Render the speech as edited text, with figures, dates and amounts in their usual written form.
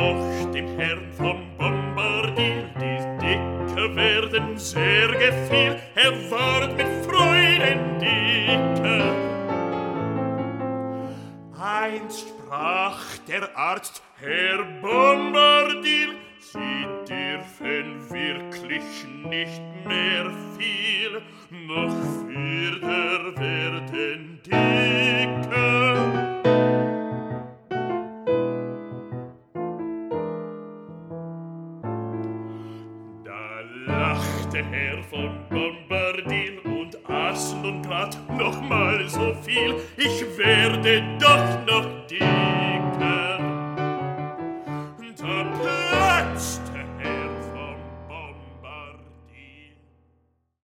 doch dem Herrn von Bombardil die Dicke werden sehr gefiel. Er ward mit Freuden dicker. Einst sprach der Arzt, Herr Bombardil, Sie dürfen wirklich nicht mehr viel, noch fürder werden dicker. Da lachte Herr von Bombardil und aß nun grad noch mal so viel. Ich werde doch noch